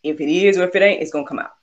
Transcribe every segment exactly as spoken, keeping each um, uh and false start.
If it is or if it ain't, it's gonna come out.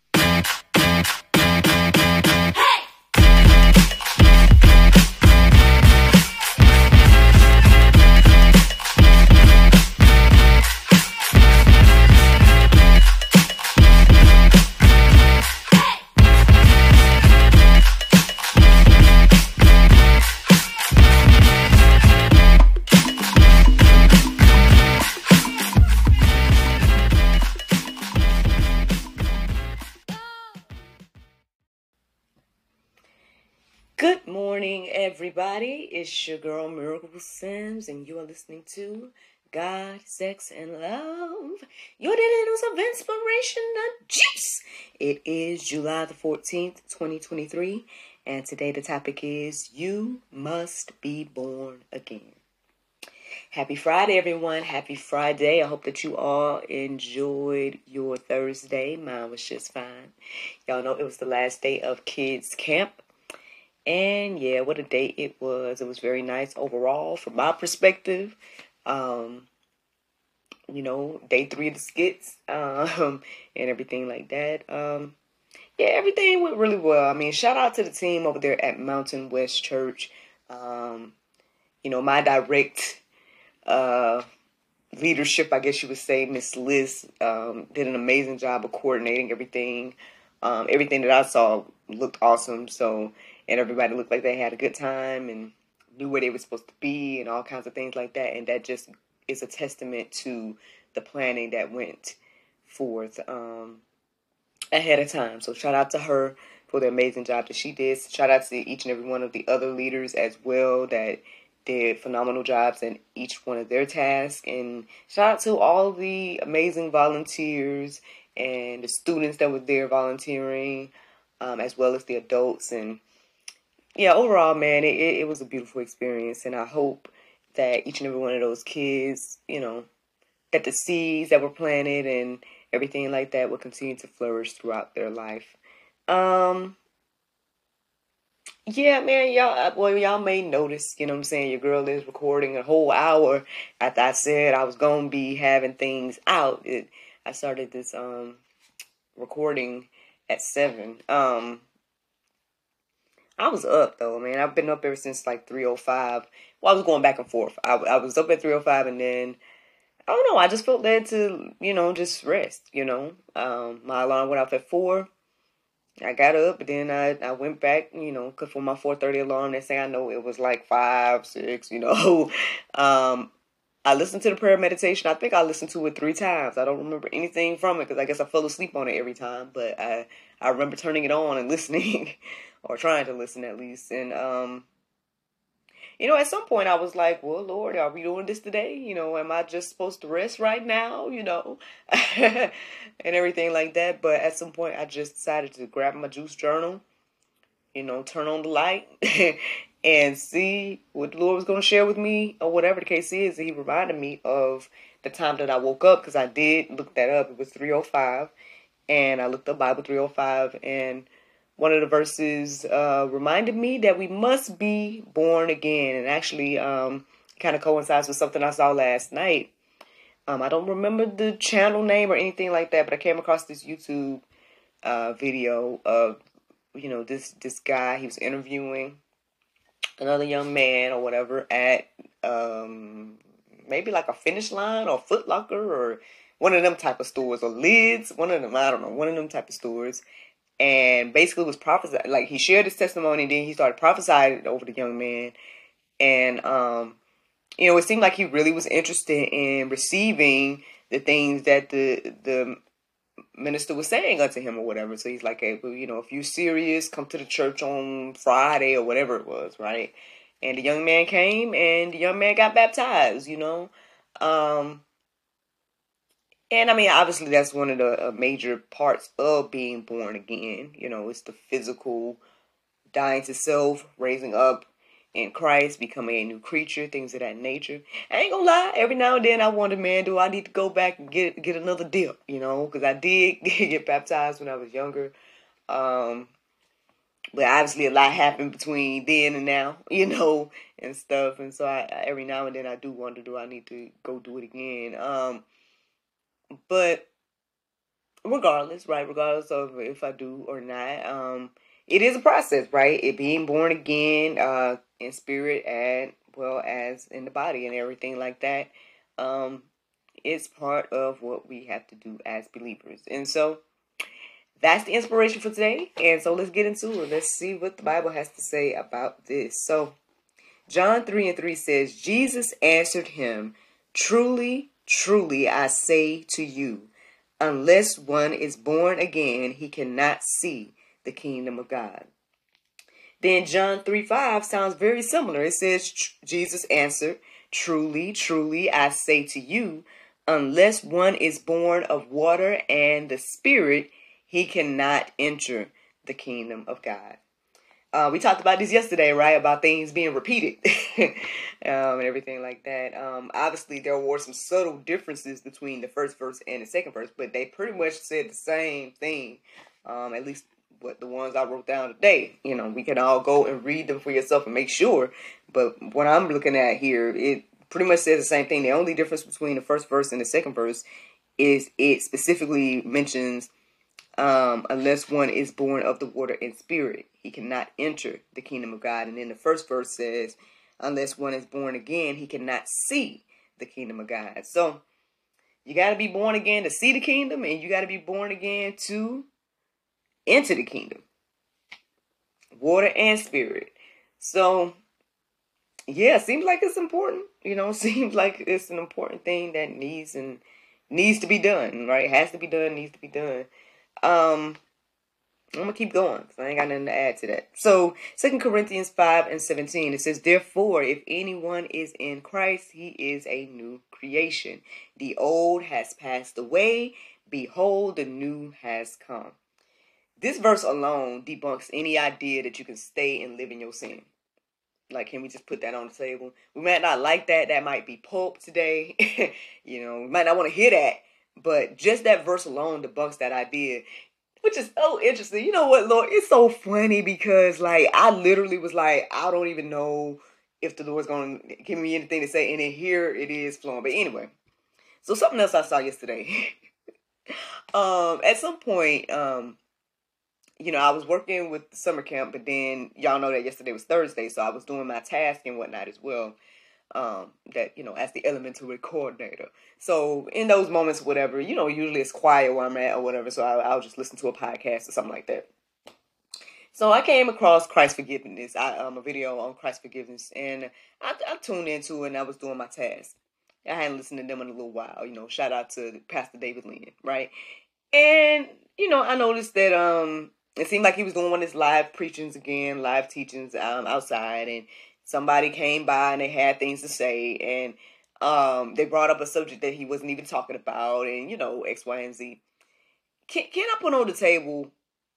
Good morning, everybody. It's your girl, Miracle Sims, and you are listening to God, Sex, and Love. Your daily dose of inspiration and juice. It is July the fourteenth, twenty twenty-three, and today the topic is You Must Be Born Again. Happy Friday, everyone. Happy Friday. I hope that you all enjoyed your Thursday. Mine was just fine. Y'all know it was the last day of kids' camp. And yeah, what a day it was. It was very nice overall from my perspective. Um, you know, day three of the skits um, and everything like that. Um, yeah, everything went really well. I mean, shout out to the team over there at Mountain West Church. Um, you know, my direct uh, leadership, I guess you would say, Miss Liz, um, did an amazing job of coordinating everything. Um, everything that I saw looked awesome. So, and everybody looked like they had a good time and knew where they were supposed to be and all kinds of things like that. And that just is a testament to the planning that went forth um, ahead of time. So shout out to her for the amazing job that she did. Shout out to each and every one of the other leaders as well that did phenomenal jobs in each one of their tasks. And shout out to all the amazing volunteers and the students that were there volunteering, um, as well as the adults. And yeah, overall, man, it, it was a beautiful experience, and I hope that each and every one of those kids, you know, that the seeds that were planted and everything like that will continue to flourish throughout their life. Um, yeah, man, y'all, well, y'all may notice, you know what I'm saying, your girl is recording a whole hour after I said I was going to be having things out. It, I started this um recording at seven. Um, I was up, though, man. I've been up ever since, like, three oh five. Well, I was going back and forth. I, I was up at three oh five, and then, I don't know, I just felt led to, you know, just rest, you know. Um, my alarm went off at four. I got up, and then I, I went back, you know, because for my four thirty alarm, they say I know it was, like, five, six, you know. um, I listened to the prayer meditation. I think I listened to it three times. I don't remember anything from it, because I guess I fell asleep on it every time, but I, I remember turning it on and listening. Or trying to listen at least. And, um, you know, at some point I was like, well, Lord, are we doing this today? You know, am I just supposed to rest right now? You know, and everything like that. But at some point I just decided to grab my juice journal, you know, turn on the light and see what the Lord was going to share with me or whatever the case is. He reminded me of the time that I woke up because I did look that up. It was three oh five and I looked up Bible three oh five and one of the verses uh, reminded me that we must be born again. And actually um, kind of coincides with something I saw last night. Um, I don't remember the channel name or anything like that, but I came across this YouTube uh, video of, you know, this, this guy. He was interviewing another young man or whatever at um, maybe like a Finish Line or Foot Locker or one of them type of stores or Lids. One of them, I don't know, one of them type of stores. And basically was prophesied, like he shared his testimony and then he started prophesying over the young man. And, um, you know, it seemed like he really was interested in receiving the things that the the minister was saying unto him or whatever. So he's like, hey, well, you know, if you're serious, come to the church on Friday or whatever it was, right? And the young man came and the young man got baptized, you know. Um... And I mean, obviously, that's one of the uh, major parts of being born again. You know, it's the physical dying to self, raising up in Christ, becoming a new creature, things of that nature. I ain't gonna lie, every now and then I wonder, man, do I need to go back and get get another dip? You know, because I did get baptized when I was younger. Um, but obviously, a lot happened between then and now, you know, and stuff. And so I, every now and then I do wonder, do I need to go do it again? Um, but regardless, right? Regardless of if I do or not, um, it is a process, right? It being born again, uh, in spirit and well as in the body and everything like that. Um, it's part of what we have to do as believers, and so that's the inspiration for today. And so let's get into it. Let's see what the Bible has to say about this. So John three and three says, Jesus answered him, "Truly, truly, I say to you, unless one is born again, he cannot see the kingdom of God." Then John three five sounds very similar. It says, Jesus answered, "Truly, truly, I say to you, unless one is born of water and the Spirit, he cannot enter the kingdom of God." Uh, we talked about this yesterday, right? About things being repeated um, and everything like that. Um, obviously, there were some subtle differences between the first verse and the second verse, but they pretty much said the same thing. Um, at least what the ones I wrote down today. You know, we can all go and read them for yourself and make sure. But what I'm looking at here, it pretty much says the same thing. The only difference between the first verse and the second verse is it specifically mentions Um, unless one is born of the water and spirit, he cannot enter the kingdom of God. And then the first verse says, unless one is born again, he cannot see the kingdom of God. So you got to be born again to see the kingdom, and you got to be born again to enter the kingdom. Water and spirit. So yeah, seems like it's important. You know, seems like it's an important thing that needs and needs to be done, right? It has to be done, needs to be done. Um, I'm going to keep going because I ain't got nothing to add to that. So, Second Corinthians five and seventeen, it says, "Therefore, if anyone is in Christ, he is a new creation. The old has passed away. Behold, the new has come." This verse alone debunks any idea that you can stay and live in your sin. Like, can we just put that on the table? We might not like that. That might be pulp today. You know, we might not want to hear that. But just that verse alone debunks that idea, which is so interesting. You know what, Lord? It's so funny because, like, I literally was like, I don't even know if the Lord's going to give me anything to say. And then here it is flowing. But anyway, so something else I saw yesterday. um, at some point, um, you know, I was working with the summer camp, but then y'all know that yesterday was Thursday, so I was doing my task and whatnot as well. Um, that, you know, as the elementary coordinator. So in those moments, whatever, you know, usually it's quiet where I'm at or whatever. So I'll, I'll just listen to a podcast or something like that. So I came across Christ Forgiveness, I, um, a video on Christ Forgiveness, and I, I tuned into it and I was doing my task. I hadn't listened to them in a little while, you know, shout out to Pastor David Lynn, right? And, you know, I noticed that, um, it seemed like he was doing one of his live preachings again, live teachings, um, outside, and somebody came by and they had things to say, and um, they brought up a subject that he wasn't even talking about, and, you know, X, Y, and Z. Can, can I put on the table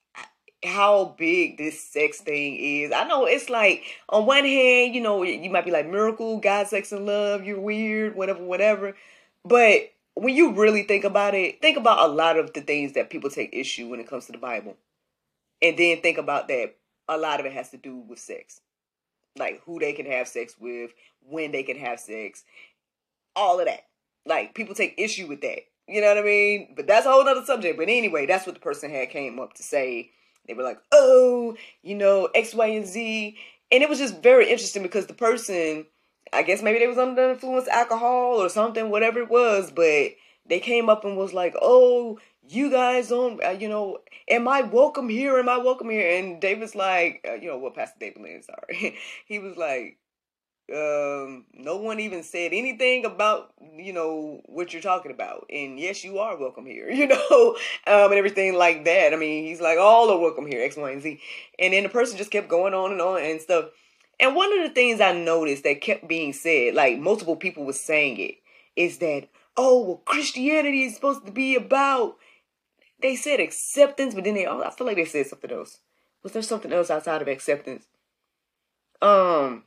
how big this sex thing is? I know it's like, on one hand, you know, you might be like, miracle, God, sex, and love, you're weird, whatever, whatever. But when you really think about it, think about a lot of the things that people take issue when it comes to the Bible. And then think about that a lot of it has to do with sex. Like who they can have sex with, when they can have sex, all of that. Like people take issue with that. You know what I mean? But that's a whole other subject. But anyway, that's what the person had came up to say. They were like, oh, you know, X, Y, and Z. And it was just very interesting because the person, I guess maybe they was under the influence of alcohol or something, whatever it was. But they came up and was like, oh, you guys don't, uh, you know, am I welcome here? Am I welcome here? And David's like, uh, you know, well, Pastor David Lynn, sorry. He was like, um, no one even said anything about, you know, what you're talking about. And yes, you are welcome here, you know, um, and everything like that. I mean, he's like, all are welcome here, X, Y, and Z. And then the person just kept going on and on and stuff. And one of the things I noticed that kept being said, like multiple people were saying it, is that, oh, well, Christianity is supposed to be about, they said acceptance, but then they, oh, I feel like they said something else. Was there something else outside of acceptance? Um,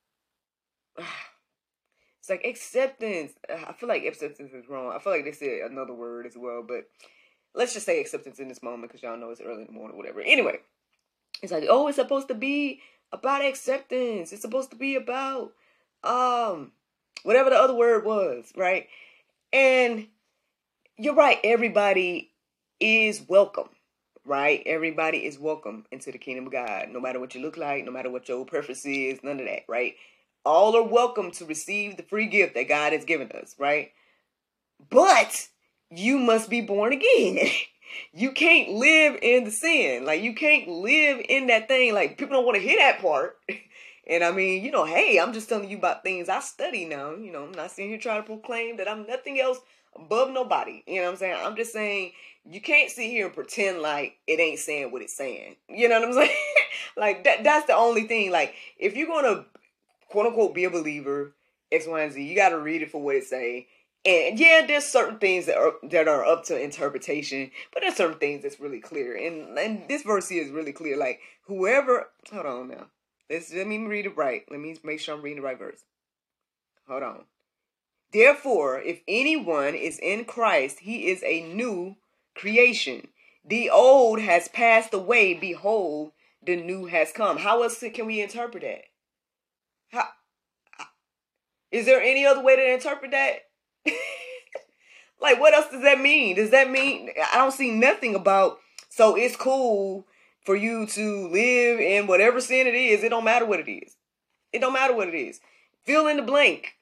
it's like acceptance. I feel like acceptance is wrong. I feel like they said another word as well, but let's just say acceptance in this moment because y'all know it's early in the morning, whatever. Anyway, it's like, oh, it's supposed to be about acceptance. It's supposed to be about, um, whatever the other word was, right? And you're right, everybody is welcome, right? Everybody is welcome into the kingdom of God, no matter what you look like, no matter what your preference is, none of that, right? All are welcome to receive the free gift that God has given us, right? But you must be born again. You can't live in the sin. Like, you can't live in that thing. Like, people don't want to hear that part. And I mean, you know, hey, I'm just telling you about things I study now. You know, I'm not sitting here trying to proclaim that I'm nothing else above nobody. You know what I'm saying? I'm just saying you can't sit here and pretend like it ain't saying what it's saying. You know what I'm saying? Like, that that's the only thing. Like, if you're going to, quote unquote, be a believer, X, Y, and Z, you got to read it for what it say. And yeah, there's certain things that are that are up to interpretation, but there's certain things that's really clear. And and this verse here is really clear. Like, whoever, hold on now. Let's, let me read it right. Let me make sure I'm reading the right verse. Hold on. Therefore, if anyone is in Christ, he is a new creation. The old has passed away. Behold, the new has come. How else can we interpret that? How, is there any other way to interpret that? Like, what else does that mean? Does that mean, I don't see nothing about, so it's cool for you to live in whatever sin it is. It don't matter what it is. It don't matter what it is. Fill in the blank.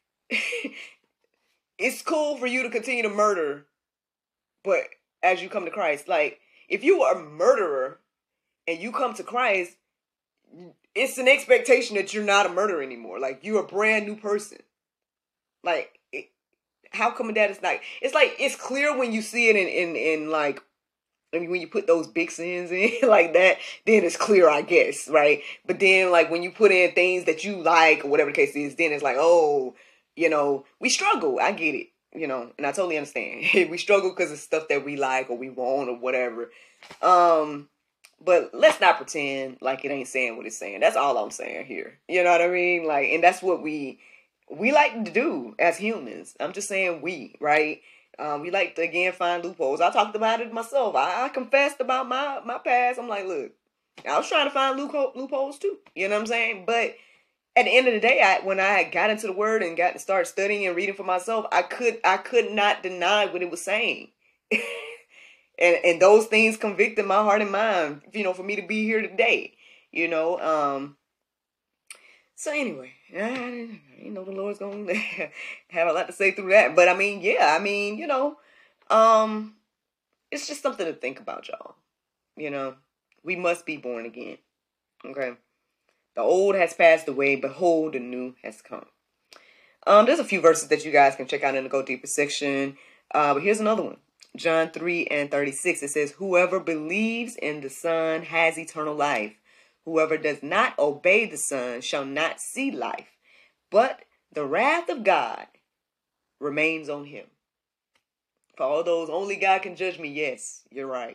It's cool for you to continue to murder, but as you come to Christ, like, if you are a murderer and you come to Christ, it's an expectation that you're not a murderer anymore. Like, you're a brand new person. Like, it, how come that is not? It's like, it's clear when you see it in, in, in like, I mean, when you put those big sins in like that, then it's clear, I guess, right? But then, like, when you put in things that you like, or whatever the case is, then it's like, oh, you know, we struggle. I get it, you know, and I totally understand. We struggle because of stuff that we like or we want or whatever. Um, but let's not pretend like it ain't saying what it's saying. That's all I'm saying here. You know what I mean? Like, and that's what we we like to do as humans. I'm just saying we, right? Um, we like to, again, find loopholes. I talked about it myself. I, I confessed about my, my past. I'm like, look, I was trying to find loophole, loopholes too. You know what I'm saying? But at the end of the day, I, when I got into the word and got to start studying and reading for myself, I could I could not deny what it was saying. and and those things convicted my heart and mind, you know, for me to be here today. You know, um, so anyway, I didn't know the Lord's going to have a lot to say through that. But I mean, yeah, I mean, you know, um, it's just something to think about, y'all. You know, we must be born again. Okay. The old has passed away. Behold, the new has come. Um, there's a few verses that you guys can check out in the Go Deeper section. Uh, but here's another one. John three and thirty-six. It says, whoever believes in the Son has eternal life. Whoever does not obey the Son shall not see life, but the wrath of God remains on him. For all those, only God can judge me. Yes, you're right.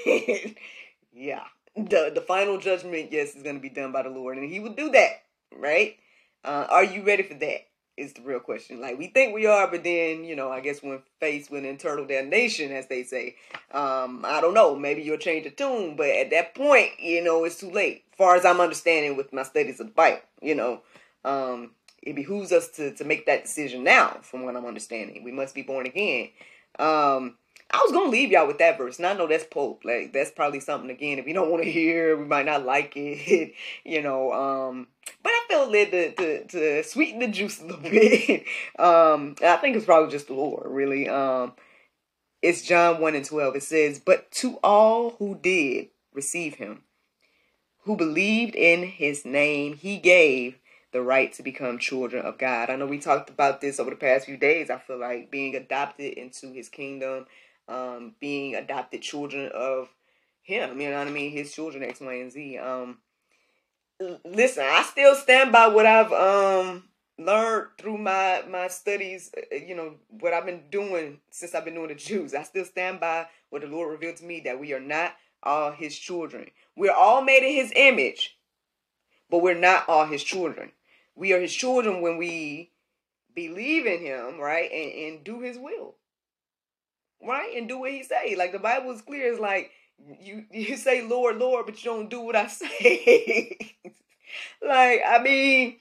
Yeah. The, the final judgment, yes, is going to be done by the Lord. And he will do that, right? Uh, are you ready for that? Is the real question. Like, we think we are, but then, you know, I guess when faced with eternal damnation, as they say, um, I don't know, maybe you'll change the tune, but at that point, you know, it's too late. As far as I'm understanding with my studies of the Bible, you know, um, it behooves us to, to make that decision now, from what I'm understanding. We must be born again. Um, I was going to leave y'all with that verse, and I know that's Pope. Like, that's probably something, again, if you don't want to hear, we might not like it, you know, um, but I felt led to, to, to sweeten the juice a little bit. um, I think it's probably just the Lord, really. Um, it's John one and twelve. It says, but to all who did receive him, who believed in his name, he gave the right to become children of God. I know we talked about this over the past few days. I feel like being adopted into his kingdom, um, being adopted children of him, you know what I mean? His children, X, Y, and Z. Um, listen, I still stand by what I've um learned through my my studies, you know, what I've been doing since I've been doing the Jews. I still stand by what the Lord revealed to me, that we are not all his children. We're all made in his image, but we're not all his children. We are his children when we believe in him, right, and, and do his will, right, and do what he say. Like, the Bible is clear. It's like, you you say, Lord, Lord, but you don't do what I say. Like, I mean,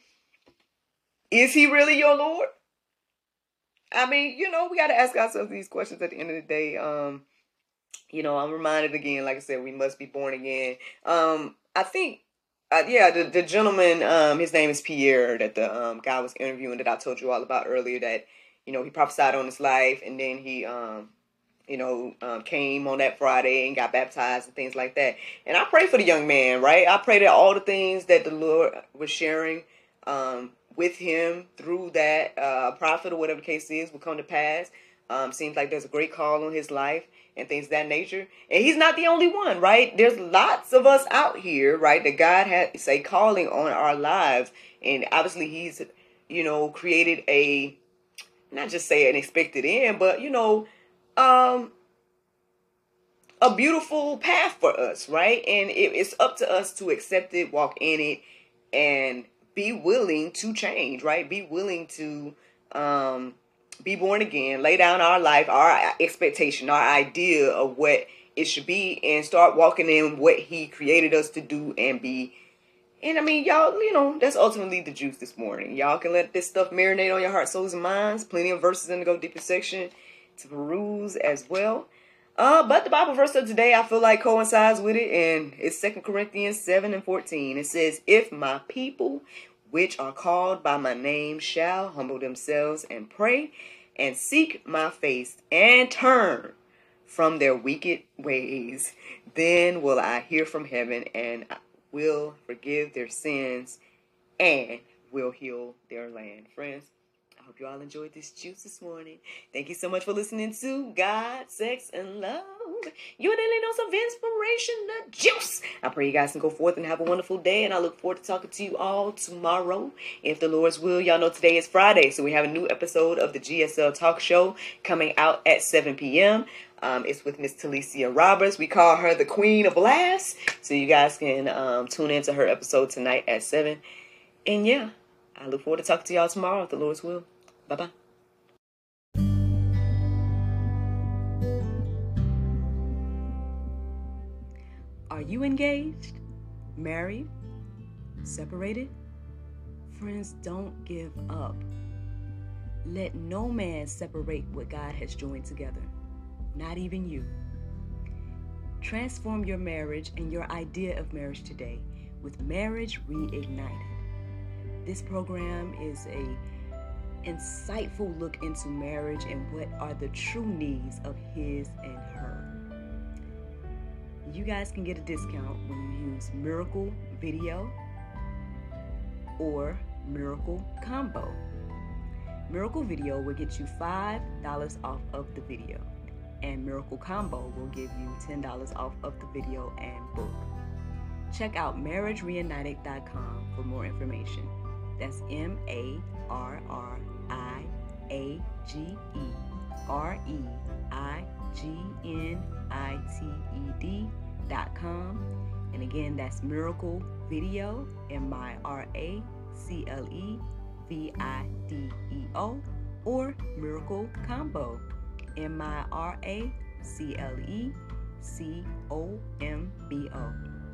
is he really your Lord? I mean, you know, we got to ask ourselves these questions at the end of the day. Um, you know, I'm reminded again, like I said, we must be born again. Um, I think, uh, yeah, the, the gentleman, um, his name is Pierre, that the um, guy was interviewing that I told you all about earlier, that, you know, he prophesied on his life, and then he, um, you know, um, came on that Friday and got baptized and things like that. And I pray for the young man, right? I pray that all the things that the Lord was sharing um, with him through that uh, prophet or whatever the case is will come to pass. Um, seems like there's a great call on his life and things of that nature. And he's not the only one, right? There's lots of us out here, right, that God has a calling on our lives. And obviously he's, you know, created a, not just say an expected end, but, you know, um, a beautiful path for us, right? And it, it's up to us to accept it, walk in it, and be willing to change, right? Be willing to um, be born again, lay down our life, our expectation, our idea of what it should be, and start walking in what He created us to do and be. And I mean, y'all, you know, that's ultimately the juice this morning. Y'all can let this stuff marinate on your heart, souls, and minds. Plenty of verses in the Go Deeper section to peruse as well. Uh, but the Bible verse of today, I feel like coincides with it, and it's Second Corinthians seven and fourteen. It says, if my people, which are called by my name, shall humble themselves and pray, and seek my face, and turn from their wicked ways, then will I hear from heaven, and I will forgive their sins, and will heal their land. Friends, I hope you all enjoyed this juice this morning. Thank you so much for listening to God, Sex, and Love. Your daily dose of inspiration, the juice. I pray you guys can go forth and have a wonderful day, and I look forward to talking to you all tomorrow, if the Lord's will. Y'all know today is Friday, so we have a new episode of the G S L Talk Show coming out at seven p.m. Um, it's with Miss Talicia Roberts. We call her the Queen of Blast, so you guys can um, tune into her episode tonight at seven. And yeah, I look forward to talking to y'all tomorrow, if the Lord's will. Bye-bye. Are you engaged, married, separated? Friends, don't give up. Let no man separate what God has joined together, not even you. Transform your marriage and your idea of marriage today with Marriage Reignited. This program is a insightful look into marriage and what are the true needs of his and her. You guys can get a discount when you use Miracle Video or Miracle Combo. Miracle Video will get you five dollars off of the video, and Miracle Combo will give you ten dollars off of the video and book. Check out marriage reignited dot com for more information. That's M A R R I A G E R E I G N I T E D dot com. And again, that's Miracle Video, M I R A C L E V I D E O, or Miracle Combo, M I R A C L E C O M B O.